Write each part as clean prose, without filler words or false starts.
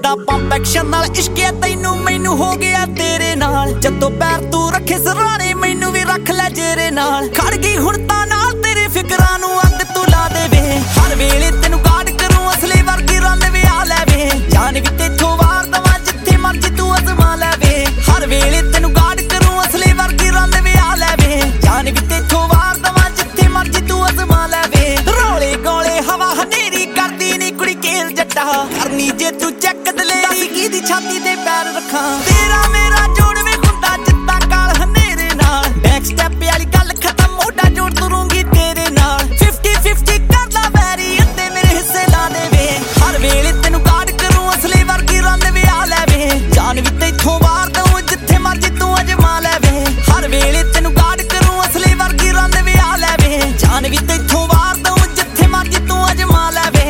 ਕਿੱਦਾਂ pump action ਨਾਲ ਇਸ਼ਕੇ ਤੈਨੂੰ ਮੈਨੂੰ ਹੋ ਗਿਆ ਤੇਰੇ ਨਾਲ ਜਦੋਂ ਪੈਰ ਤੂੰ ਰੱਖੇ ਸਰਾਣੇ ਮੈਨੂੰ ਵੀ ਰੱਖ ਲੈ ਜੇਰੇ ਨਾਲ ਖੜ ਗਈ ਹੁਣ ਤਾਂ ਨਾਲ ਤੇਰੇ ਫਿਕਰਾਂ ਨੂੰ ਅੱਗ ਤੂੰ ਲਾ ਦੇਵੇ ਹਰ ਵੇਲੇ ਤੈਨੂੰ ਗਾਰਡ ਕਰੂੰ ਅਸਲੀ ਵਰਗੀ ਰੰਨ ਵੀ ਆ ਲੈਵੇ ਜਾਨ ਵੀ ਤੇਥੋਂ ਵਾਰ ਦਵਾਂ ਜਿੱਥੇ ਮਰਜੀ ਤੂੰ ਅਜ਼ਮਾ ਲੈਵੇ ਹਰ ਵੇਲੇ ਤੈਨੂੰ ਗਾਰਡ ਕਰੂੰ ਅਸਲੀ ਵਰਗੀ ਰੰਨ ਵੀ ਆ ਲੈਵੇ ਜਾਨ ਵੀ ਤੇਥੋਂ ਵਾਰ ਦਵਾਂ ਜਿੱਥੇ ਮਰਜੀ ਤੂੰ ਅਜ਼ਮਾ ਲੈਵੇ ਰੋਲੇ ਗੋਲੇ ਹਵਾ ਹਨੇਰੀ ਕਰਦੀ ਨੀ ਕੁੜੀ ਕੇਲ ਜੱਟਾ ਕਰਨੀ ਜੇ ਤੂੰ ਚੈੱਕ ਦਲੇਰੀ ਕਿਹਦੀ ਛਾਤੀ ਤੇ ਪੈਰ ਰੱਖਾਂ ਤੇਰਾ ਮੇਰਾ ਜੋੜ ਵੇ ਹੁੰਦਾ ਜਿੱਦਾਂ ਕਾਲ ਹਨੇਰੇ ਨਾਲ ਬੈਕ ਸਟੈਪ ਵਾਲੀ ਗੱਲ ਖਤਮ ਮੋਢਾ ਜੋੜ ਤੁਰੂੰਗੀ ਤੇਰੇ ਨਾਲ 50-50 ਕਰਦਾ ਵੈਰੀ ਅੱਧੇ ਮੇਰੇ ਹਿੱਸੇ ਲਾ ਦੇਵੇ ਹਰ ਵੇਲੇ ਤੈਨੂੰ ਗਾਰਡ ਕਰੂੰ ਅਸਲੀ ਵਰਗੀ ਰੰਨ ਵੀ ਆ ਲੈਵੇ ਜਾਨ ਵੀ ਤੈਥੋਂ ਵਾਰ ਦਊਂ ਜਿੱਥੇ ਮਰਜੀ ਤੂੰ ਅਜਮਾ ਲੈਵੇ ਹਰ ਵੇਲੇ ਤੈਨੂੰ ਗਾਰਡ ਕਰੂੰ ਅਸਲੀ ਵਰਗੀ ਰੰਨ ਵੀ ਆ ਲੈਵੇ ਜਾਨ ਵੀ ਤੈਥੋਂ ਵਾਰ ਦਊਂ ਜਿੱਥੇ ਮਰਜੀ ਤੂੰ ਅਜਮਾ ਲੈਵੇ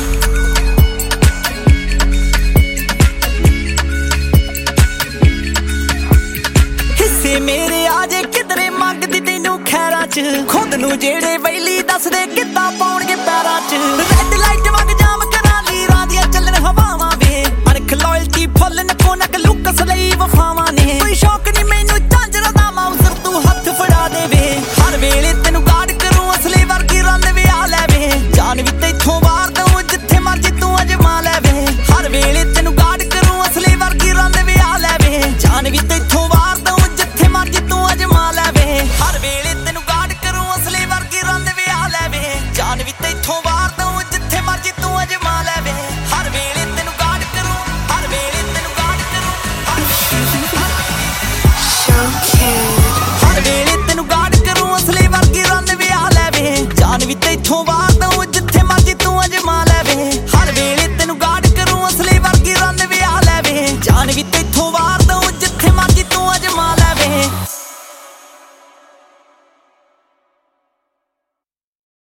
ਮੇਰੇ ਆਜੇ ਕਿਧਰੇ ਮੰਗਦੀ ਤੈਨੂੰ ਖੈਰਾਂ ਚ ਖੁਦ ਨੂੰ ਜਿਹੜੇ ਵੈਲੀ ਦੱਸਦੇ ਕਿੱਦਾਂ ਪਾਉਣਗੇ ਪੈਰਾਂ ਚ